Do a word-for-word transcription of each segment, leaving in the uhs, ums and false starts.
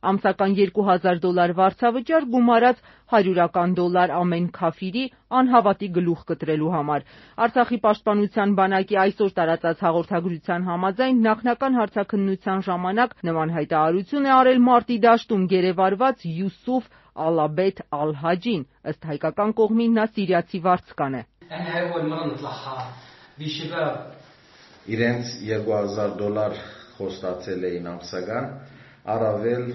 ամսական երկու հազար դոլար վարձավճար գումարած հարյուրական դոլար ամեն քաֆիրի անհավատի գլուխ կտրելու համար։ Արցախի պաշտպանության բանակի այսօր տարածած հաղորդագրության համաձայն նախնական հարցաքննության ժամանակ նման հայտարարություն է արել մարտի դաշտում գերեվարված Յուսուֆ Ալաբեդ Ալ-Հաջին, ըստ հայկական կողմի նա սիրիացի վարձկան է։ Իրենց երկու հազար դոլար խոստացել էին ամսական, առավել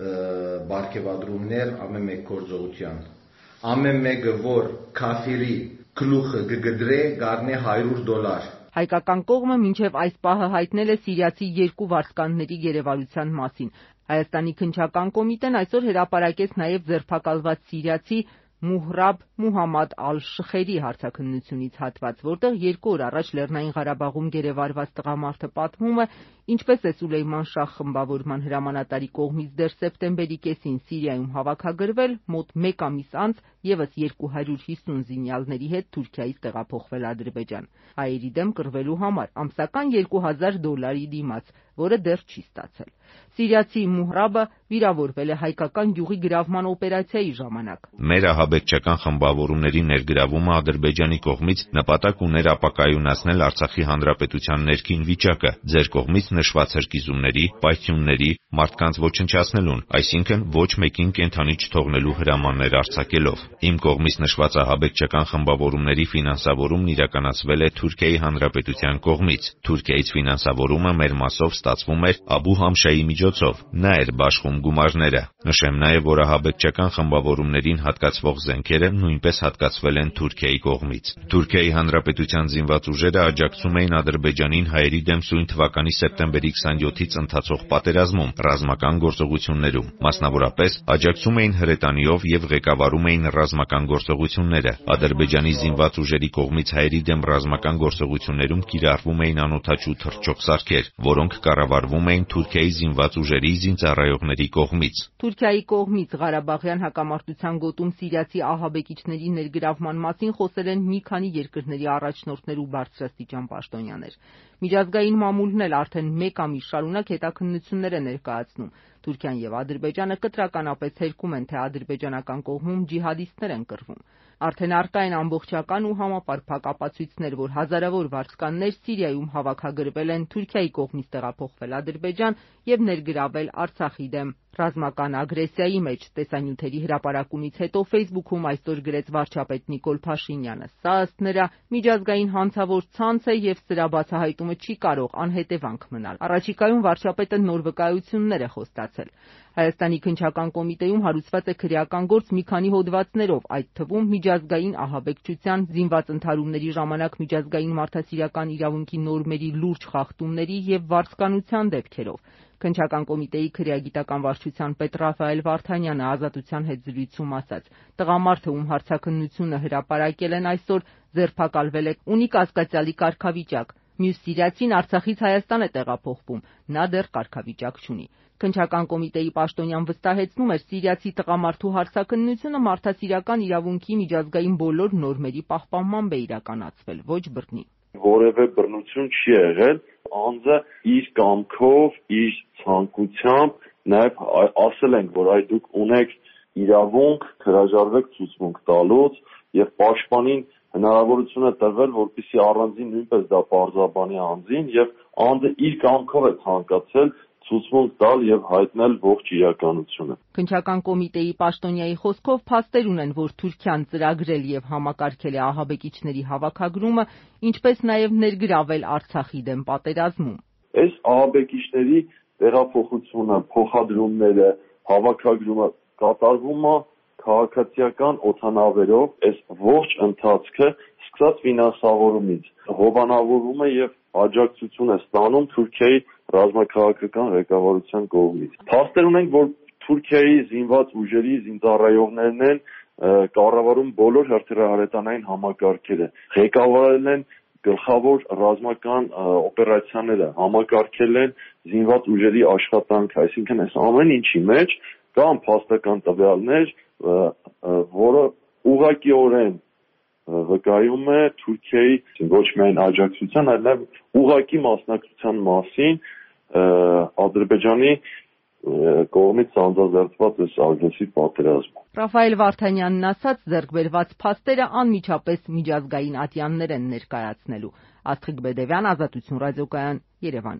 բարգեւադրումներ ամեն մեկ գործողության։ Ամեն մեկը որ քաֆիրի գլուխը կգդրե գարնե հարյուր դոլար։ Հայկական կողմը մինչև այս պահը հայտնել է սիրիացի երկու վարձկանների գերեվարության մասին։ Հայաստանի քննչական կոմիտեն այսօր հրապարակեց նաև ձերբակալված սիրիացի Մուհրաբ Մուհամմադ Ալ-Շխերի հարցաքննությունից հատված, որտեղ երկու օր առաջ Լեռնային Ղարաբաղում գերեվարված տղամարդը պատմում է, ինչպես է Սուլեյման Շահ խմբավորման հրամանատարի կողմից դեռ սեպտեմբերի կեսին Սիրիայում հավաքագրվել, մոտ մեկ ամիս անց ևս երկու հարյուր հիսուն զինյալների հետ Թուրքիայից տեղափոխվել Ադրբեջան, հայերի դեմ կռվելու համար ամսական երկու հազար դոլարի դիմաց, որը դեռ չի ստացել։ Սիրիացի Մուհրաբը վիրավորվել է հայկական գյուղի գրավման օպերացիայի ժամանակ։ Մեր ահաբեկչական խմբավորումների ներգրավումը Ադրբեջանի կողմից նպատակ ուներ ապակայունացնել Արցախի հանրապետության ներքին վիճակը, ձեր կողմից նշված հրկիզումների, պայթյունների, մարդկանց ոչնչացնելուն, այսինքն ոչ մեկին կենդանի չթողնելու հրամաններ արձակելով։ Իմ կողմից նշված ահաբեկչական խմբավորումների ֆինանսավորումն իրականացվել է Թուրքիայի հանրապետության կողմից։ Թուրքիայից ֆինանսավորումը մեր մասով ստացվում էր Աբու Համշայի միջոցով, նա էր բաշխում գումարները։ Նշեմ նաև, որ ահաբեկչական խմբավորումներին հատկացվող զենքերը նույնպես հատկացվել են Թուրքիայի կողմից։ Թուրքիայի հանրապետության զինված ուժերը աջակցում էին Ադրբեջանին հայերի դեմ սույն թվականի սեպտեմբերի քսանյոթից ընթացող պատերազմում, ռազմական գործողություններում։ Մասնավորապես աջակցում էին հրետանիով եւ ղեկավարում էին ռազմական գործողությունները։ Ադրբեջանի զինված ուժերի կողմից հայերի դեմ ռազմական գործողություններում կիրառվում էին անօդաչու թռչող սարքեր, որոնք կառավարվում էին Թուրքիայի զինված ուժերի զինծառայողների կողմից։ Թուրքիայի կողմից Ղարաբաղյան հակամարտության գոտում սիրիացի ահաբեկիչների ներգրավման մասին խոսել են մի քանի երկրների առաջնորդներ ու բարձրաստիճան պաշտոնյաներ։ Միջազգային մամուլն էլ արդեն մեկ ամիս շարունակ հետաքննություններ է ներկայացնում։ Թուրքիան եւ Ադրբեջանը կտրականապես հերքում են, թե ադրբեջանական կողմում ջիհադիստներ են կռվում։ Արդեն առկա են ամբողջական ու համապարփակ ապացույցներ, որ հազարավոր վարձկաններ Սիրիայում հավաքագրվել են Թուրքիայի կողմից տեղափոխվել Ադրբեջան եւ ներգրավել Արցախի դեմ ռազմական ագրեսիայի մեջ։ Տեսանյութերի հրապարակումից հետո Facebook-ում այսօր գրեց վարչապետ Նիկոլ Փաշինյանը։ Սա ըստ նրա միջազգային հանցավոր ցանց է եւ սրա բացահայտումը չի կարող անհետևանք մնալ։ Առաջիկայում վարչապետը նոր վկայություններ է խոստացել։ Հայաստանի քննչական կոմիտեում հարուցված է քրեական գործ մի քանի հոդվածներով, այդ թվում միջազգային ահաբեկչության, զինված ընդհարումների ժամանակ միջազգային մարդասիրական իրավունքի նորմերի լուրջ խախտումների եւ վարձկանության դեպքերով։ Քննչական կոմիտեի քրեագիտական վարչության պետ Ռաֆայել Վարդանյանը Ազատության հետ զրույցում ասաց. «Տղամարդը, ում հարցաքննությունը հրապարակել են այսօր, ձերբակալվել է, ունի կասկածյալի կարգավիճակ։ Մյուս սիրիացին Արցախից Հայաստան է տեղափոխվում, նա դեռ կարգավիճակ չունի»։ Քննչական կոմիտեի պաշտոնյան վստահեցնում էր, սիրիացի տղամարդու հարցաքննությունը մարդասիրական իրավունքի միջազգային բոլոր նորմերի պահպանմամբ է իրականացվել, ոչ բռնի։ Որևէ բռնություն չի եղել, անձը իր կամքով, իր ցանկությամբ, նաև ասել ենք, որ այ դուք ունեք իրավունք հրաժարվեք ցուցմունք տալուց եւ պաշտպանին հնարավորություն է տրվել, որպեսզի առանձին նույնպես դա պարզաբանի անձին եւ անձը իր կամքով է ցանկացել ցուցմունք տալ եւ հայտնել ողջ իրականությունը։ Քննչական կոմիտեի պաշտոնյայի խոսքով փաստեր ունեն, որ Թուրքիան ծրագրել եւ համակարգել է ահաբեկիչների հավաքագրումը, ինչպես նաեւ ներգրավել Արցախի դեմ պատերազմում։ Այս ահաբեկիչների տեղափոխությունը, փոխադրումները, հավաքագրումը կատարվում է քաղաքացիական օդանավերով, այս ողջ ընթացքը սկսած ֆինանսավորումից հովանավորվում է եւ աջակցություն է ստանում Թուրքիայի ռազմաքաղաքական ղեկավարության կողմից։ Փաստեր ունենք, որ Թուրքիայի զինված ուժերի զինծառայողներն են կառավարում բոլոր հրթիռահրետանային համակարգերը, ղեկավարել են գլխավոր ռազմական օպերացիաները, համակարգել են զինված ուժերի աշխատանքը, այսինքն այս ամեն ինչի մեջ կան փաստական տվյալներ, որը ուղղակիորեն վկայում է Թուրքիայի ոչ միայն աջակցության, այլ նաև ուղղակի մասնակցության մասին Ադրբեջանի կողմից սանձազերծված այս ագրեսիվ պատերազմը։ Ռաֆայել Վարդանյանն ասաց, ձեռքբերված փաստերը անմիջապես միջազգային ատյաններ են ներկայացնելու։ Աստղիկ Բեդևյան, Ազատություն ռադիոկայան, Երևան։